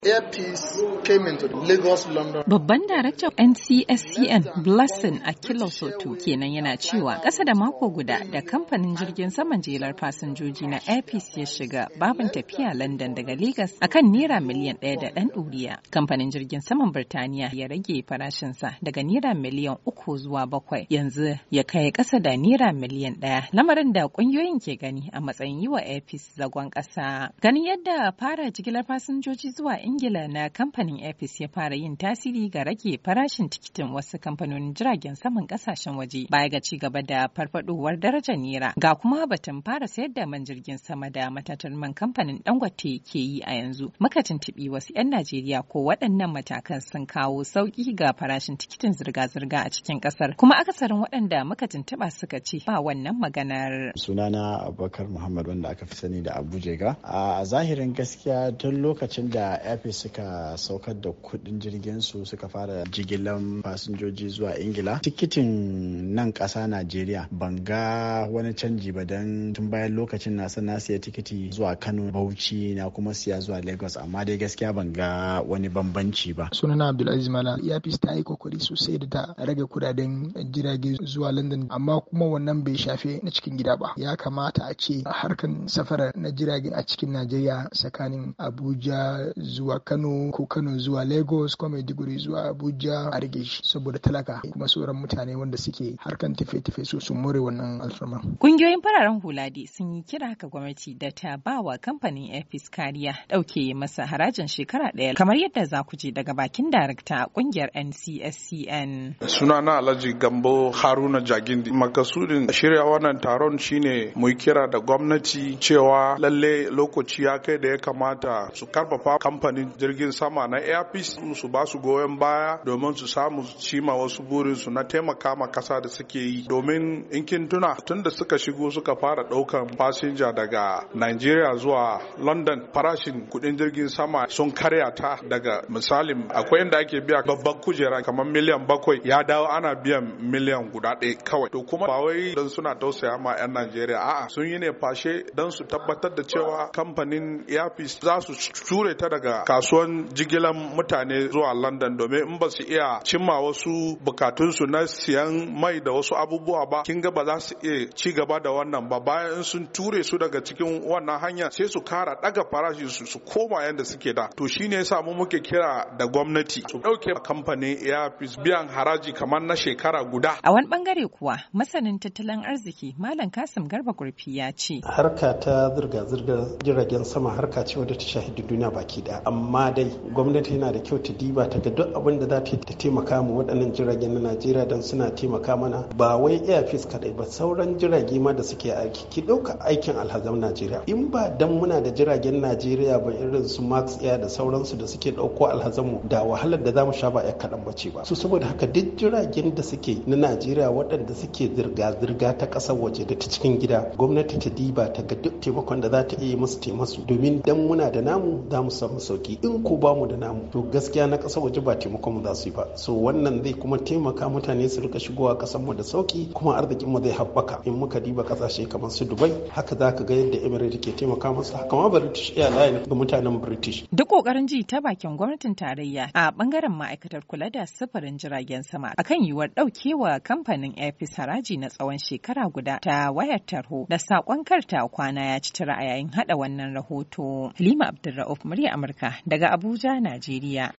Airpeace came into Lagos, London. Babban daraktan NCSCN Blessing Akilo Soto kenan yana cewa ƙasa da mako guda da kamfanin jirgin saman jelar fasinjoji na Airpeace ya shiga babin tafiya London daga Lagos akan naira miliyan 1 da ɗan ɗuriya. Kamfanin jirgin saman Birtaniya ya rage farashinsa daga naira miliyan 3 zuwa 7 yanzu ya kai ƙasa da naira miliyan 1, lamarin da ƙungiyoyin ke gani a matsayin yi wa Airpeace zagon ƙasa. Ganin yadda fara jigilar fasinjoji zuwa Ingila na kamfanin Airpeace ya fara yin tasiri ga rage farashin tikitin wasu kamfanonin jiragen saman kasashen waje baya ga ci gaba da farfadowar darajar naira ga kuma batun fara sayar da man jirgin sama da matatar man kamfanin Dangote ke yi a yanzu. Muka tuntubi wasu 'yan Najeriya ko waɗannan matakan sun kawo sauƙi ga farashin tikitin zirga-zirga a cikin ƙasar, kuma akasarin waɗanda muka tuntuba suka ce ba wannan maganar. Sunana Abubakar Muhammad wanda aka fi sani da Abujega. A zahirin gaskiya tun lokacin da Airpeace suka saukar da kudin jirgin su suka fara jigilan fasinjoji zuwa Ingila, tikitin nan ƙasa Najeriya ban ga wani canji ba, dan tun bayan lokacin na siya tikiti zuwa Kano, Bauchi na kuma siya zuwa Lagos, amma dai gaskiya ban ga wani bambanci ba. Sunana Abdulaziz Mala. Airpeace ta yi kokari sosai da ta rage kudaden jirage zuwa London, amma kuma wannan bai shafe na cikin gida ba. Ya kamata a ce harkan safara na jirage a cikin Najeriya tsakanin Abuja zuwa Kano ko Kano zuwa Lagos ko Maiduguri zuwa Abuja a rage shi, saboda talaka kuma sauran mutane wanda suke harkan tafe-tafe su sun more wannan alfarma. Kungiyoyin fararen hula dai sun yi kira ga gwamnati da ta ba wa kamfanin Airpeace kariya, ɗauke masa harajin shekara 1, kamar yadda za ku je daga bakin darakta a kungiyar NCSCN. Sunana Alhaji Gambo Haruna Jagindi. Makasudin shirya wannan taron shine mu kira da gwamnati cewa lalle lokaci ya kai da ya kamata su karfafa kamfanin jirgin sama na Airpeace, su ba su goyon baya domin su samu cima wasu burinsu na taimaka ma kasa da suke yi. Domin in kin tuna tun da suka shigo suka fara daukan fasinja daga Nigeria zuwa London, farashin kudin jirgin sama sun karya ta daga misalin akwai inda ake biya babban kujera kamar miliyan 7, ya dawo ana biyan miliyan guda 1 kawai. To kuma ba wai don suna tausaya ma 'yan Najeriya, a'a sun yi ne fashe don su tabbatar da cewa kamfanin Airpeace za su ture ta daga kasuwan jigilan mutane zuwa London, domin in ba su iya cimma wasu bukatunsu na siyan mai da wasu abubuwa ba, kin ga ba za su iya ci gaba da wannan ba. Bayan sun ture su daga cikin wannan hanya sai su kara daga farashi su koma yadda suke da. To shine yasa mu muke kira da gwamnati su dauke kamfanin Airpeace biyan haraji kamar na shekara guda. A wani bangare kuwa masanin tattalin arziki Malam Kasim Garba Gurfi ya ce harka ta zirga-zirgar jiragen sama harka ce wadda ta shahidi duniya baki daya, amma dai gwamnati yana da kyau ta diba ta ga duk abin da za ta taimaka mu waɗannan jiragen na Najeriya don suna taimaka mana, ba wai Airpeace kadai ba, sauran jirage ma da suke aiki. Ki ɗauka aikin alhazan Najeriya, in ba dan muna da jiragen Najeriya ba irin su Max Air da sauransu da suke ɗauko alhazan mu, da wahalar da zamu sha ba ya kaɗan bace ba. So saboda haka duk jiragen da suke na Najeriya waɗanda suke zirga-zirga ta ƙasar waje da ta cikin gida, gwamnati ta diba ta ga duk taimakon da za ta iya musu taimasu, domin dan muna da namu za mu samu sauki, in ko ba mu da namu to gaskiya na ƙasar waje ba taimakon mu za su yi ba. So wannan zai kuma taimaka mutane su rika shigowa ƙasar mu da sauki, kuma arzikin mu zai haɓaka. In muka diba ƙasashe kamar su Dubai, haka za ka ga yadda Emirates ke taimaka musu, haka ma British Airlines ga mutanen British. Duk ƙoƙarin ji ta bakin gwamnatin tarayya a bangaren ma'aikatar kula da sufurin jiragen sama akan yiwuwar ɗaukewa kamfanin Airpeace haraji na tsawon shekara guda ta wayar tarho da saƙon karta kwana ya ci tura a yayin haɗa wannan rahoto. Halima Abdulra'uf, murya Amurka daga Abuja, Najeriya.